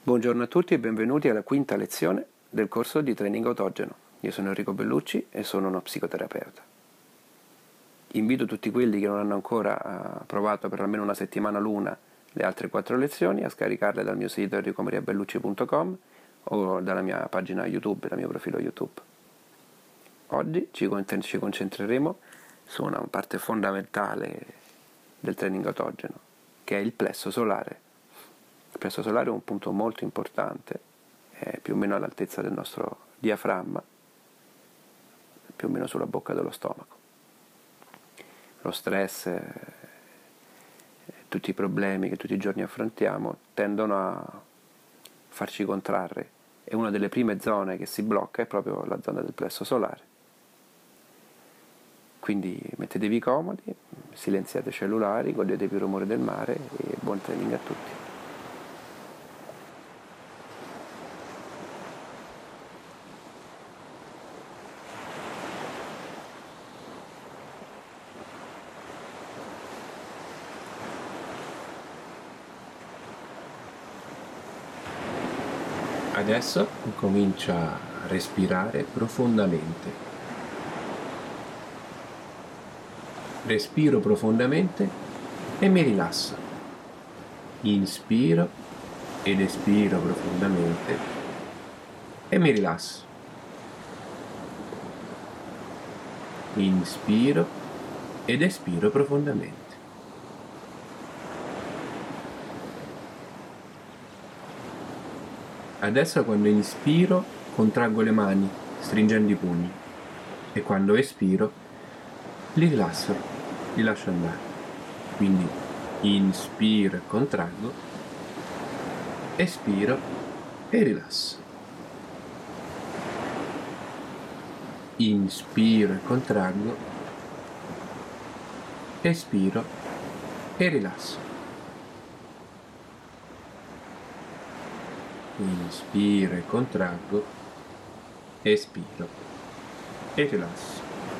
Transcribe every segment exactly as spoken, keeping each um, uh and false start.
Buongiorno a tutti e benvenuti alla quinta lezione del corso di training autogeno. Io sono Enrico Bellucci e sono uno psicoterapeuta. Invito tutti quelli che non hanno ancora provato per almeno una settimana l'una le altre quattro lezioni a scaricarle dal mio sito enrico maria bellucci punto com o dalla mia pagina YouTube, dal mio profilo YouTube. Oggi ci concentreremo su una parte fondamentale del training autogeno, che è il plesso solare. Il plesso solare è un punto molto importante, è più o meno all'altezza del nostro diaframma, più o meno sulla bocca dello stomaco. Lo stress, eh, tutti i problemi che tutti i giorni affrontiamo tendono a farci contrarre e una delle prime zone che si blocca è proprio la zona del plesso solare. Quindi mettetevi comodi, silenziate i cellulari, godetevi il rumore del mare e buon training a tutti. Adesso comincia a respirare profondamente. Respiro profondamente e mi rilasso. Inspiro ed espiro profondamente e mi rilasso. Inspiro ed espiro profondamente. Adesso quando inspiro contraggo le mani stringendo i pugni e quando espiro li rilasso, li lascio andare. Quindi inspiro e contraggo, espiro e rilasso. Inspiro e contraggo, espiro e rilasso. Inspiro e contraggo, espiro e rilasso.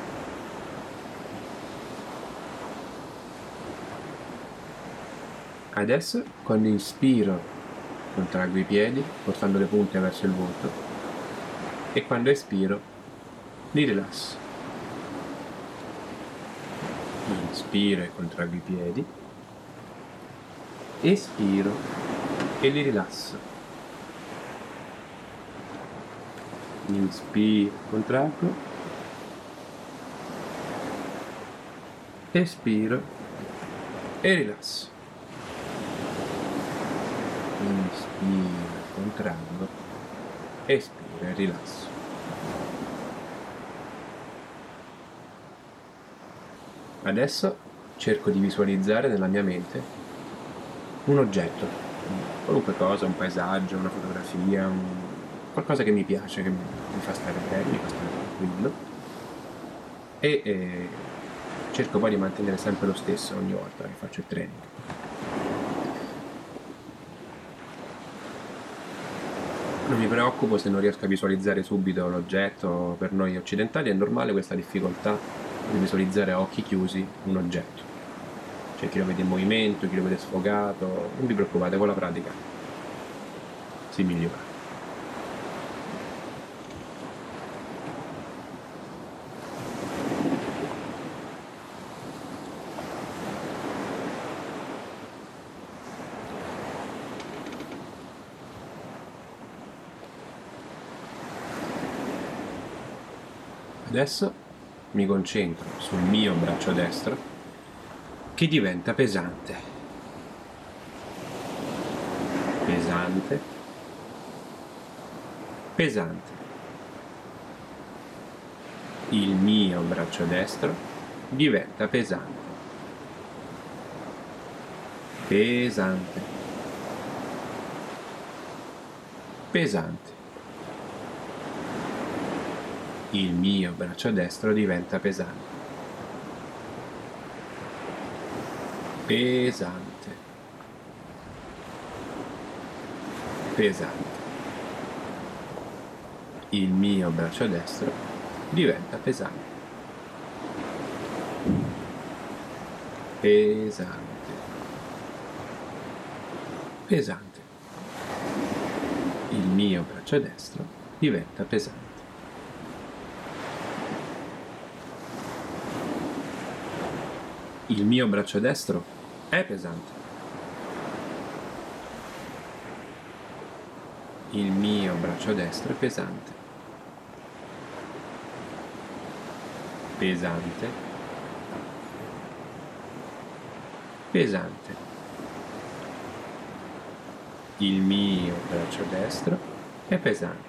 Adesso quando inspiro contraggo i piedi portando le punte verso il volto e quando espiro li rilasso. Inspiro e contraggo i piedi, espiro e li rilasso. Inspiro, contraggo, espiro e rilasso. Inspiro, contraggo, espiro e rilasso. Adesso cerco di visualizzare nella mia mente un oggetto, qualunque cosa, un paesaggio, una fotografia, un... qualcosa che mi piace, che mi fa stare bene, mi fa stare tranquillo e eh, cerco poi di mantenere sempre lo stesso ogni volta che faccio il training. Non mi preoccupo se non riesco a visualizzare subito l'oggetto. Per noi occidentali è normale questa difficoltà di visualizzare a occhi chiusi un oggetto. C'è chi lo vede in movimento, chi lo vede sfogato, non vi preoccupate, con la pratica si migliora. Adesso mi concentro sul mio braccio destro che diventa pesante, pesante, pesante. Il mio braccio destro diventa pesante, pesante, pesante. Il mio braccio destro diventa pesante, pesante, pesante. Il mio braccio destro diventa pesante, pesante, pesante. Il mio braccio destro diventa pesante. Il mio braccio destro è pesante. Il mio braccio destro è pesante. Pesante. Pesante. Il mio braccio destro è pesante.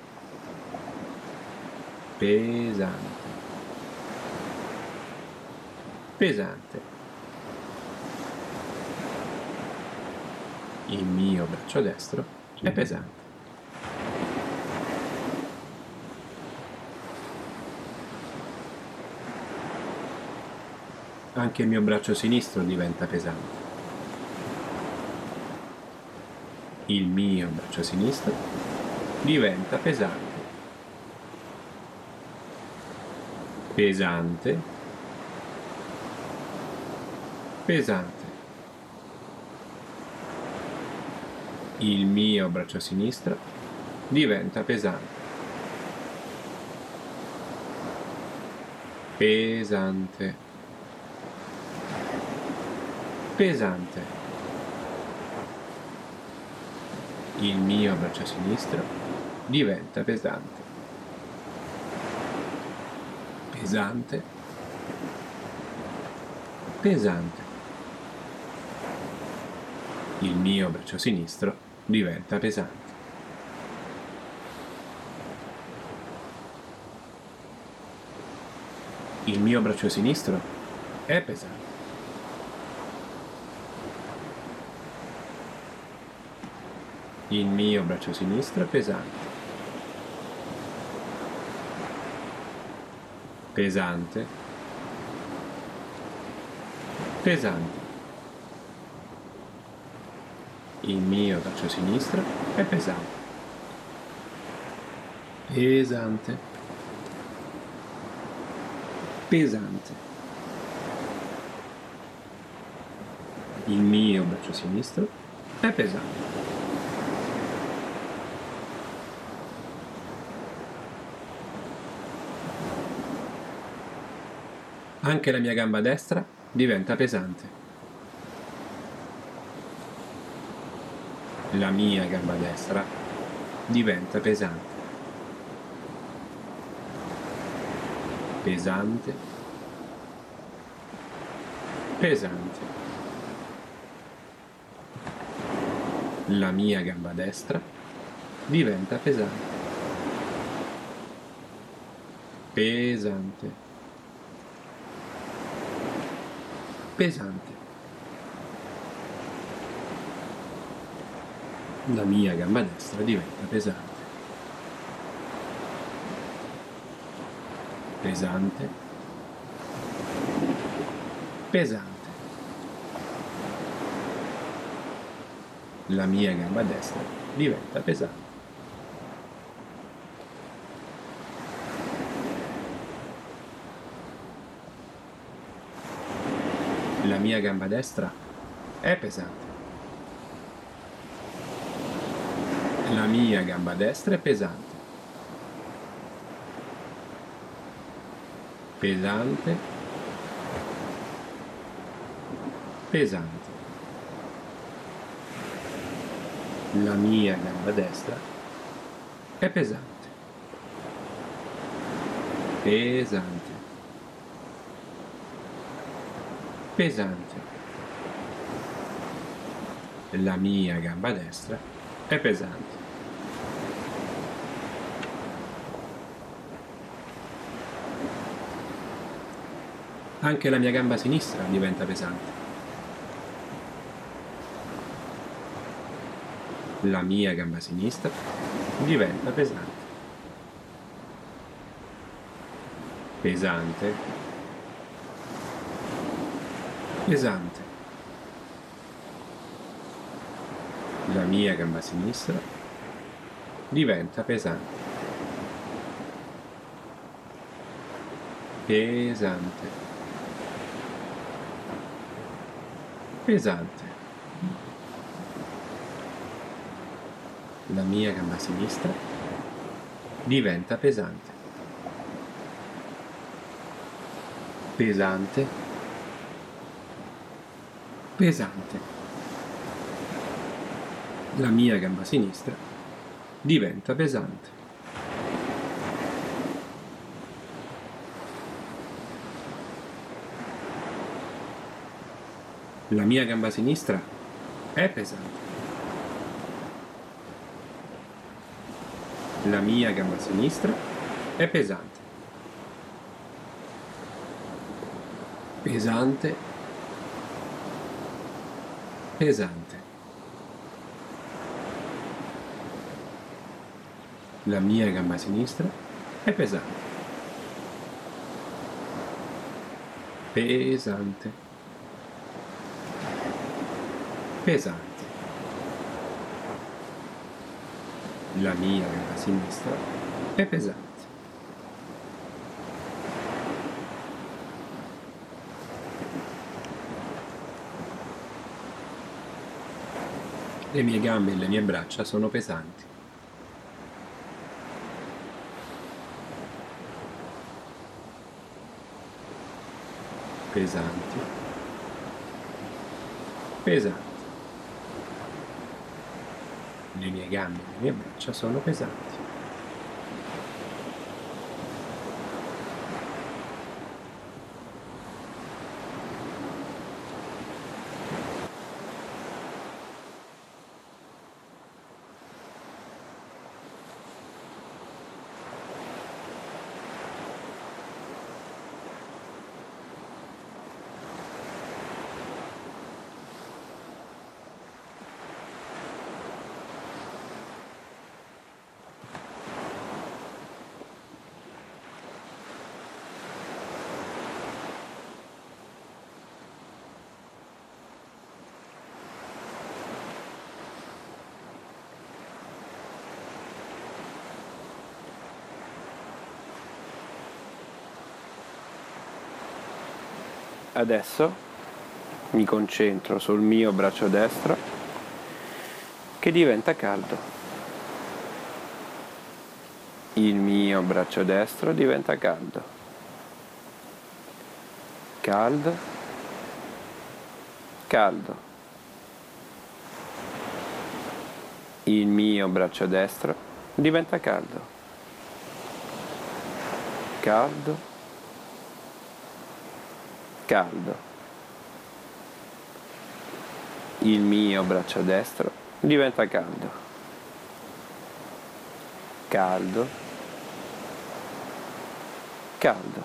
Pesante. Pesante. Il mio braccio destro è pesante. Anche il mio braccio sinistro diventa pesante. Il mio braccio sinistro diventa pesante. Pesante. Pesante. Il mio braccio sinistro diventa pesante. Pesante. Pesante. Il mio braccio sinistro diventa pesante. Pesante. Pesante. Il mio braccio sinistro diventa pesante. Il mio braccio sinistro è pesante. Il mio braccio sinistro è pesante. Pesante. Pesante. Il mio braccio sinistro è pesante. Pesante. Pesante. Il mio braccio sinistro è pesante. Anche la mia gamba destra diventa pesante. La mia gamba destra diventa pesante. Pesante. Pesante. La mia gamba destra diventa pesante. Pesante. Pesante. La mia gamba destra diventa pesante. Pesante. Pesante. La mia gamba destra diventa pesante. La mia gamba destra è pesante. La mia gamba destra è pesante. Pesante. Pesante. La mia gamba destra è pesante. Pesante. Pesante. La mia gamba destra è pesante. Anche la mia gamba sinistra diventa pesante. La mia gamba sinistra diventa pesante. Pesante. Pesante. La mia gamba sinistra diventa pesante. Pesante. Pesante. La mia gamba sinistra diventa pesante. Pesante. Pesante. La mia gamba sinistra diventa pesante. La mia gamba sinistra è pesante. La mia gamba sinistra è pesante. Pesante. Pesante. La mia gamba sinistra è pesante. Pesante. Pesante. La mia gamba sinistra è pesante. Le mie gambe e le mie braccia sono pesanti. Pesanti. Pesanti. Le mie gambe e le mie braccia sono pesanti. Adesso mi concentro sul mio braccio destro che diventa caldo. Il mio braccio destro diventa caldo. Caldo. Caldo. Il mio braccio destro diventa caldo. Caldo. Caldo. Il mio braccio destro diventa caldo. Caldo. Caldo.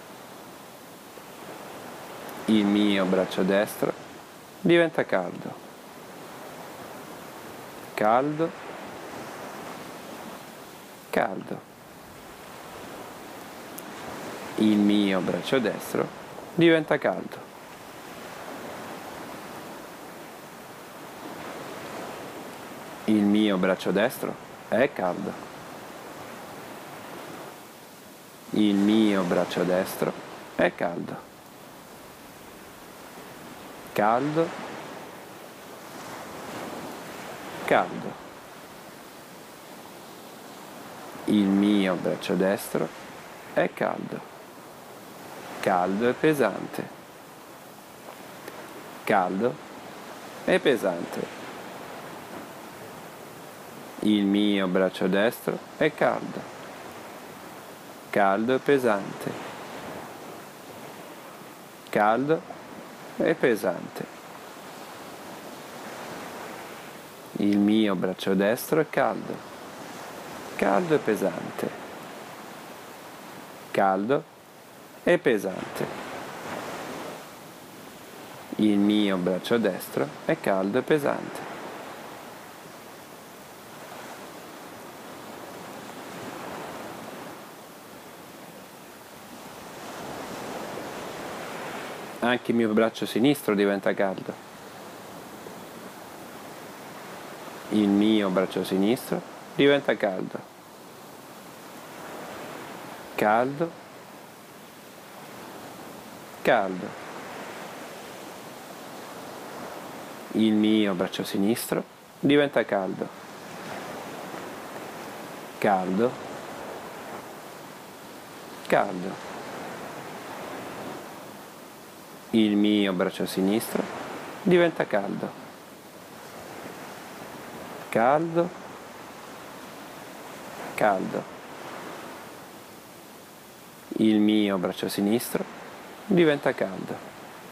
Il mio braccio destro diventa caldo. Caldo. Caldo. Il mio braccio destro diventa caldo. Il mio braccio destro è caldo. Il mio braccio destro è caldo. Caldo. Caldo. Il mio braccio destro è caldo. Caldo e pesante. Caldo e pesante. Il mio braccio destro è caldo. Caldo e pesante. Caldo e pesante. Il mio braccio destro è caldo. Caldo e pesante. Caldo e pesante. Il mio braccio destro è caldo e pesante. Anche il mio braccio sinistro diventa caldo. Il mio braccio sinistro diventa caldo. Caldo. Caldo. Il mio braccio sinistro diventa caldo. caldo, caldo. Il mio braccio sinistro diventa caldo, caldo, caldo. Il mio braccio sinistro diventa caldo.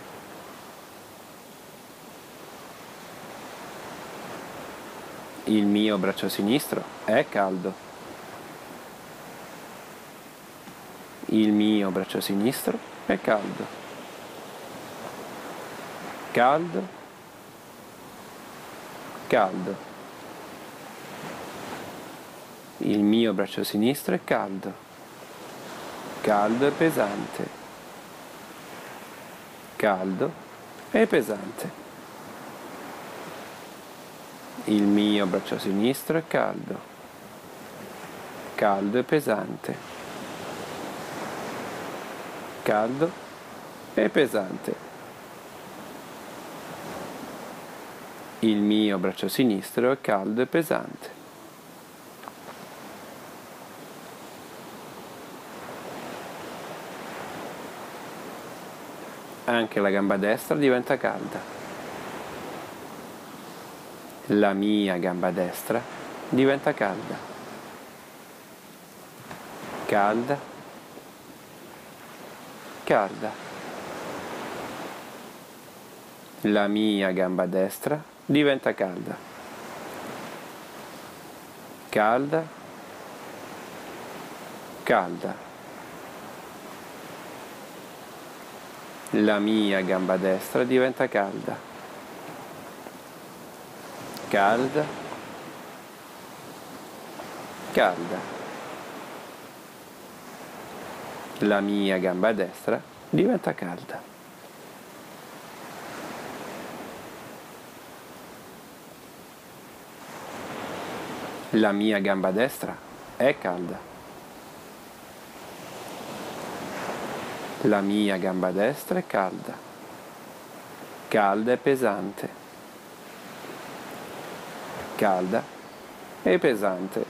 Il mio braccio sinistro è caldo. Il mio braccio sinistro è caldo. Caldo, caldo. Il mio braccio sinistro è caldo. Caldo e pesante. Caldo e pesante. Il mio braccio sinistro è caldo, caldo e pesante, caldo e pesante. Il mio braccio sinistro è caldo e pesante. Anche la gamba destra diventa calda. La mia gamba destra diventa calda, calda, calda. La mia gamba destra diventa calda, calda, calda. La mia gamba destra diventa calda, calda, calda. La mia gamba destra diventa calda. La mia gamba destra è calda. La mia gamba destra è calda, calda e pesante. Calda e pesante.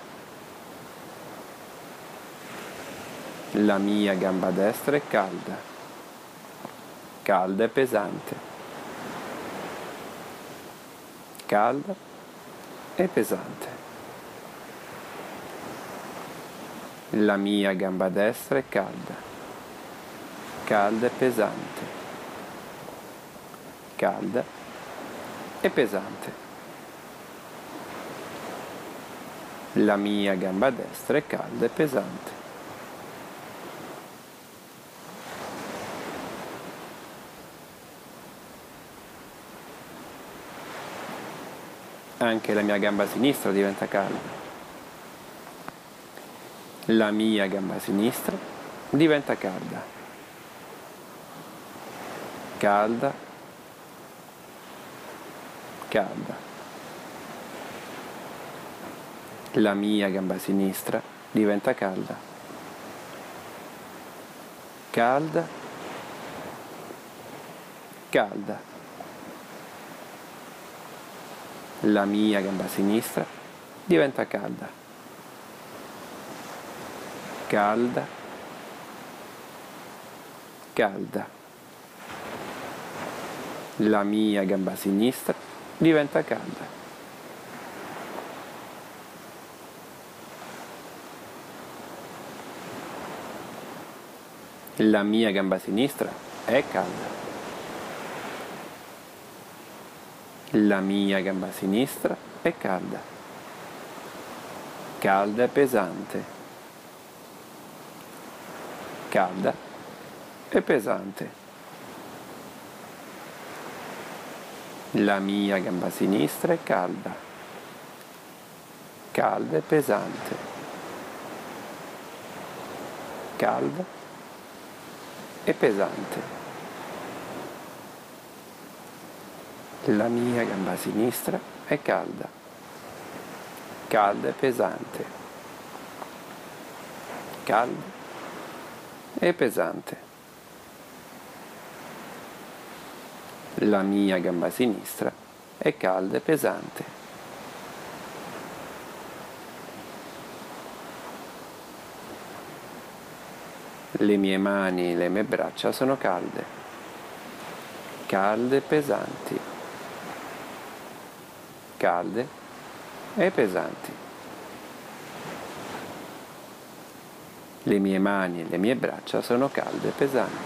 La mia gamba destra è calda, calda e pesante. Calda e pesante. La mia gamba destra è calda, calda e pesante. Calda e pesante. La mia gamba destra è calda e pesante. Anche la mia gamba sinistra diventa calda. La mia gamba sinistra diventa calda. Calda, calda. La mia gamba sinistra diventa calda, calda, calda. La mia gamba sinistra diventa calda, calda, calda. La mia gamba sinistra diventa calda. La mia gamba sinistra è calda. La mia gamba sinistra è calda. Calda e pesante. Calda e pesante. La mia gamba sinistra è calda. Calda e pesante. Calda e pesante. La mia gamba sinistra è calda, calda e pesante, calda e pesante. La mia gamba sinistra è calda e pesante. Le mie mani e le mie braccia sono calde, calde e pesanti, calde e pesanti. Le mie mani e le mie braccia sono calde e pesanti.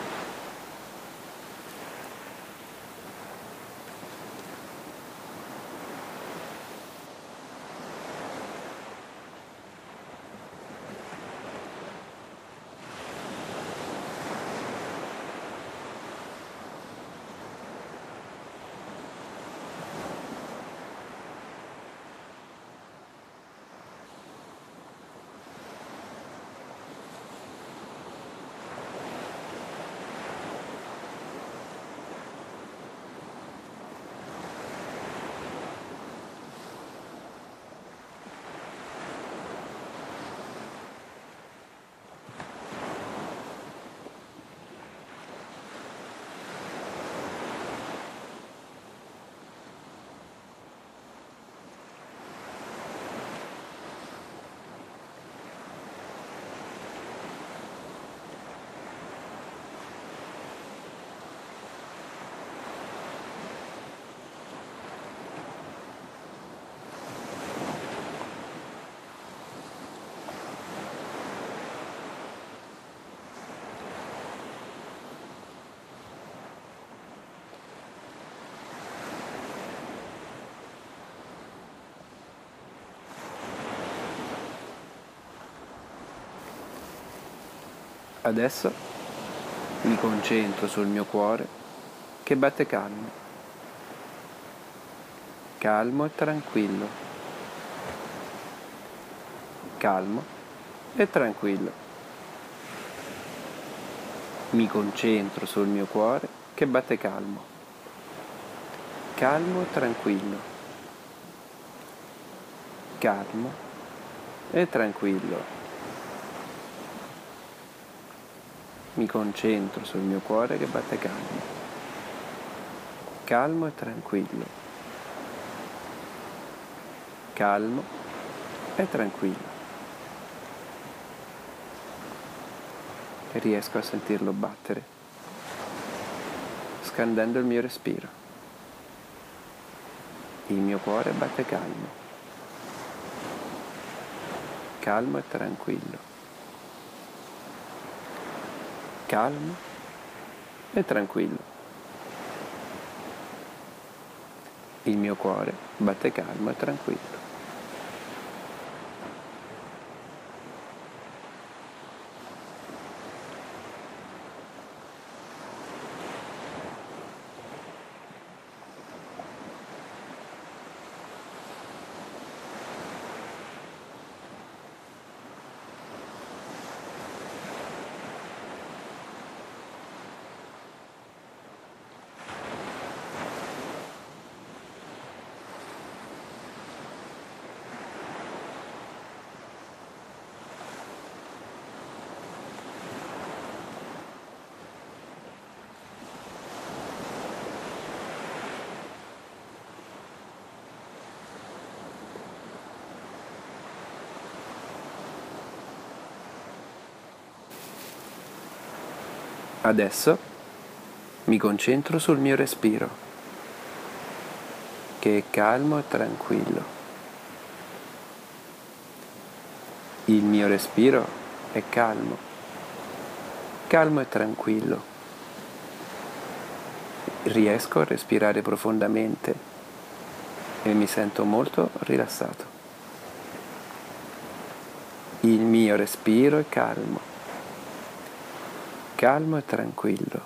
Adesso mi concentro sul mio cuore che batte calmo, calmo e tranquillo, calmo e tranquillo. Mi concentro sul mio cuore che batte calmo, calmo e tranquillo, calmo e tranquillo. Mi concentro sul mio cuore che batte calmo, calmo e tranquillo, calmo e tranquillo. E riesco a sentirlo battere, scandendo il mio respiro. Il mio cuore batte calmo, calmo e tranquillo, calmo e tranquillo. Il mio cuore batte calmo e tranquillo. Adesso mi concentro sul mio respiro, che è calmo e tranquillo. Il mio respiro è calmo, calmo e tranquillo. Riesco a respirare profondamente e mi sento molto rilassato. Il mio respiro è calmo, calmo e tranquillo,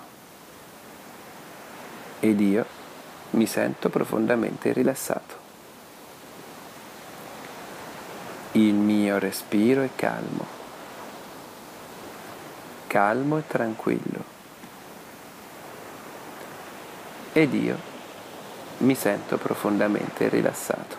ed io mi sento profondamente rilassato. Il mio respiro è calmo, calmo e tranquillo, ed io mi sento profondamente rilassato.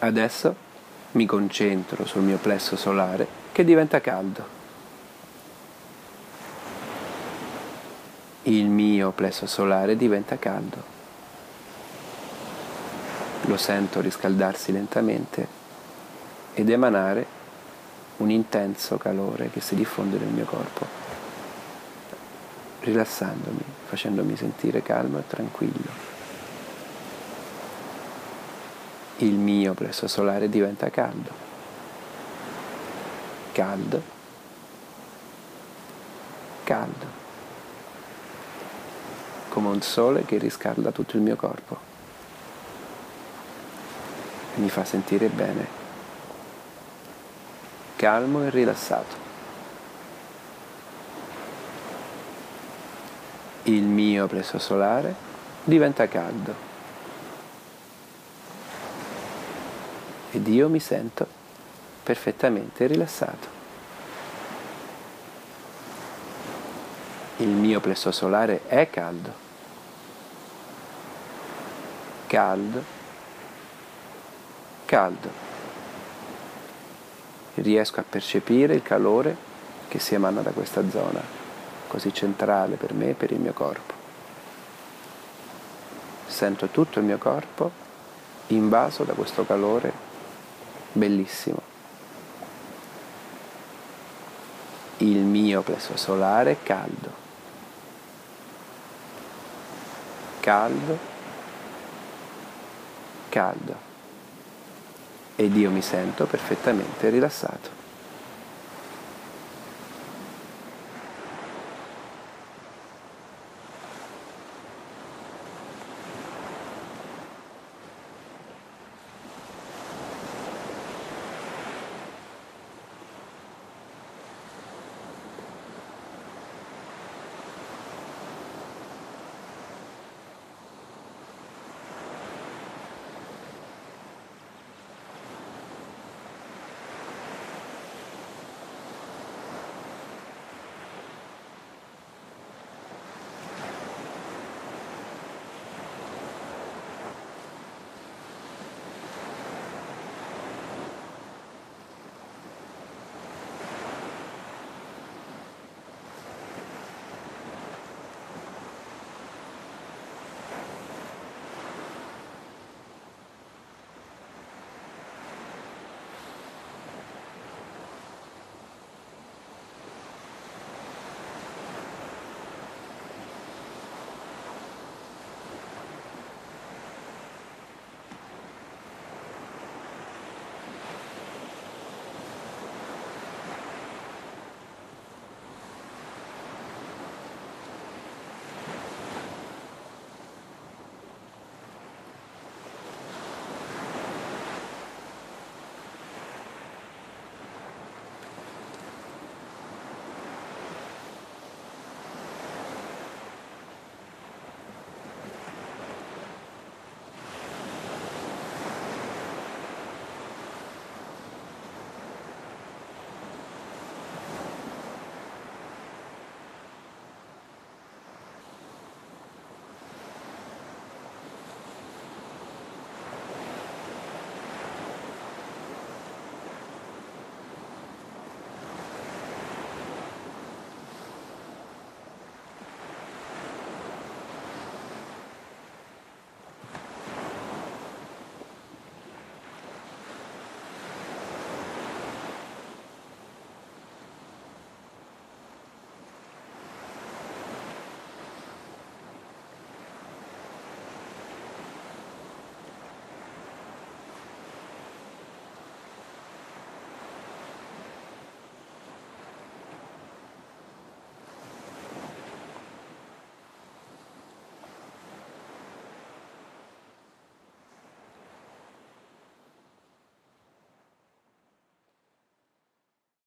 Adesso mi concentro sul mio plesso solare che diventa caldo. Il mio plesso solare diventa caldo. Lo sento riscaldarsi lentamente ed emanare un intenso calore che si diffonde nel mio corpo, rilassandomi, facendomi sentire calmo e tranquillo. Il mio plesso solare diventa caldo, caldo, caldo, come un sole che riscalda tutto il mio corpo. Mi fa sentire bene, calmo e rilassato. Il mio plesso solare diventa caldo ed io mi sento perfettamente rilassato. Il mio plesso solare è caldo, caldo, caldo. Riesco a percepire il calore che si emana da questa zona, così centrale per me e per il mio corpo. Sento tutto il mio corpo invaso da questo calore bellissimo. Il mio plesso solare è caldo, caldo, caldo, ed io mi sento perfettamente rilassato.